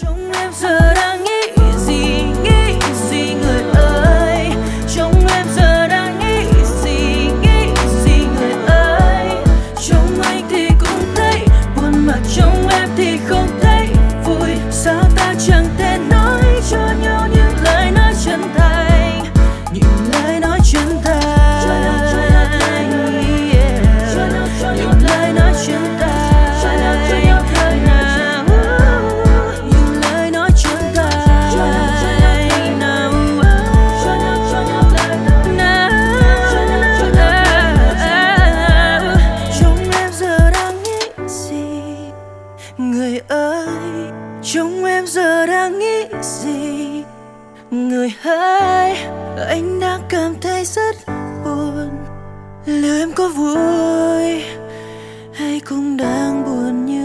Trong em giờ đang nghĩ gì người ơi? Trong em giờ đang nghĩ gì người ơi? Trong anh thì cũng thấy buồn mà trong em thì không thấy vui. Sao ta chẳng thể nói cho nhau những lời nói chân thành, những lời nói chân thành, những lời nói chân thành. Người ơi, trong em giờ đang nghĩ gì? Người ơi, anh đang cảm thấy rất buồn. Liệu em có vui hay cũng đang buồn như